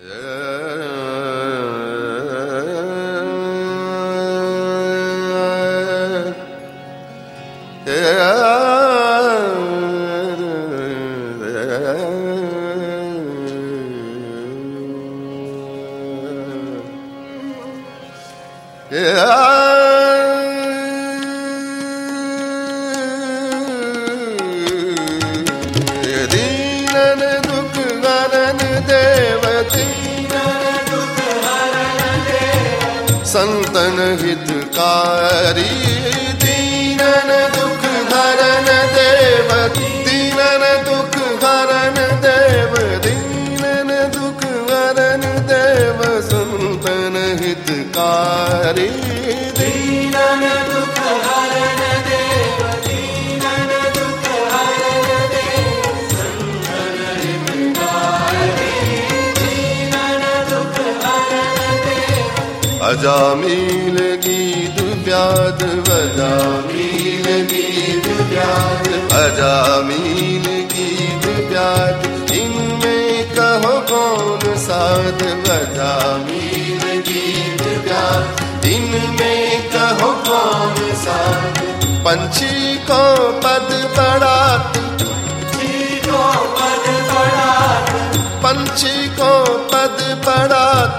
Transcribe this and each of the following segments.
दीनन दुख हरन देव, संतन हितकारी। दीनन दुख हरन देव, दीनन दुख हरन देव, दीनन दुख हरन देव, संतन हितकारी। दीनन दुख हरन देव, दीनन दुख हरन देव, संतन हितकारी। दीनन दुख हरन देव। अजामिल गीत व्याध, अजामिल गीत व्याध, अजामिल गीत व्याध, इनमें कहो कौन साध। अजामिल गीत व्याध, इनमें कहो कौन साध। पंछी को पद बढ़ात, पंछी को पद बढ़ात, पंछी को पद बढ़ात,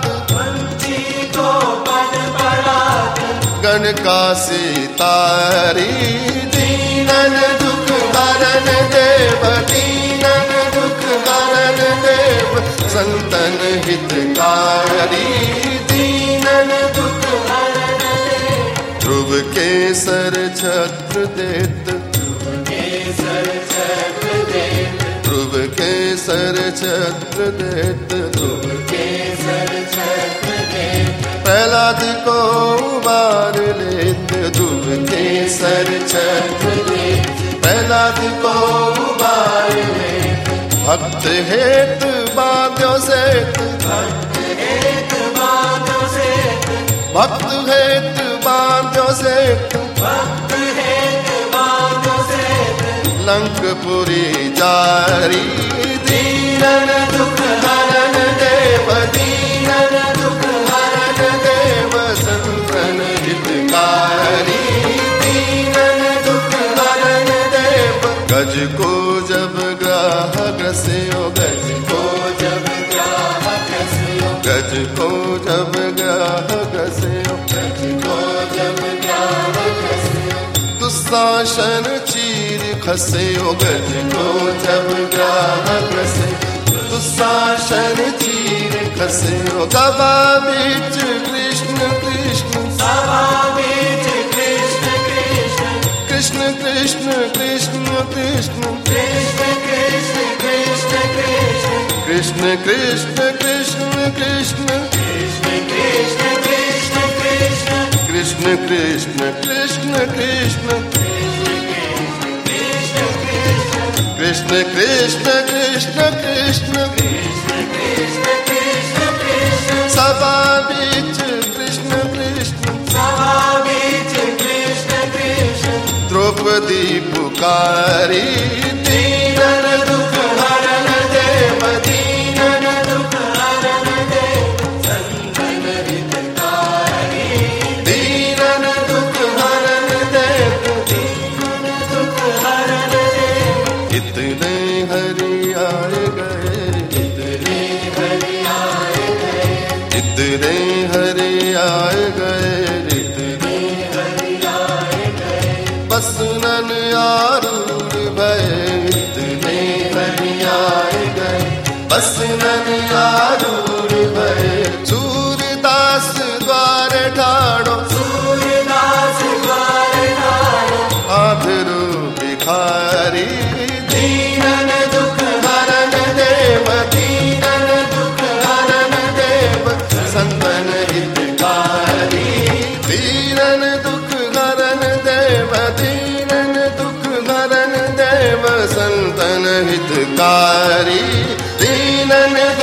गण का सितारी। दीनन दुख हरन देव, दीनन दुख हरन देव, संतन हितकारी। दीनन दुख हरन देव। ध्रुव केसर छत्र देत, ध्रुव केसर छत्र देत, ध्रुव केसर छत्र देत, ध्रुव केसर छत्र देत। प्रहलाद को उबार लेत, ध्रुव केसर छत्र देत, प्रहलाद को उबार लेत। भक्त हेत बांध्यो सेत, भक्त हेत बांध्यो सेत, भक्त हेत बांध्यो सेत, भक्त हेत बांध्यो सेत। लंकपुरी जारी। दीनन दुख हरन देव, दीनन दुख हरन देव, संतन हितकारी। दीनन दुख हरन देव। गज को जब ग्राहक से, गज को जब ग्राहक से, गज को जब ग्राहक से, गज को जब ग्राहक से। दुशासन चीर खसे, गज को जब ग्राहक से, दुशासन चीर खसे। सभा बीच कृष्ण कृष्ण, सभा बीच कृष्ण कृष्ण, कृष्ण कृष्ण कृष्ण कृष्ण, कृष्ण कृष्ण कृष्ण कृष्ण, कृष्ण कृष्ण कृष्ण कृष्ण, कृष्ण कृष्ण कृष्ण कृष्ण, कृष्ण कृष्ण कृष्ण कृष्ण, कृष्ण कृष्ण कृष्ण कृष्ण, सभा बीच कृष्ण कृष्ण, सभा बीच कृष्ण कृष्ण। द्रौपदी पुकारी। दीनन दुख हरन देव, दीनन दुख हरन देव, संतन हितकारी। दीनन दुख हरन देव, दीनन दुख हरन देव। इतने हरि आए गए, इतने हरि आए गए, इतने हरि आए गए, इतने हरि आए गए। बसनन आरूढ़ भये, इतने हरि आए गए, बसनन आरूढ़ भये। सूरदास द्वार ठाड़ो, सूरदास द्वार ठाड़ो, आधरो भिखारी। दीनन दुख हरन देव, दीनन दुख हरन देव, संतन हितकारी। दीनन दुख हरन देव, दीनन दुख हरन देव, संतन हितकारी। दीनन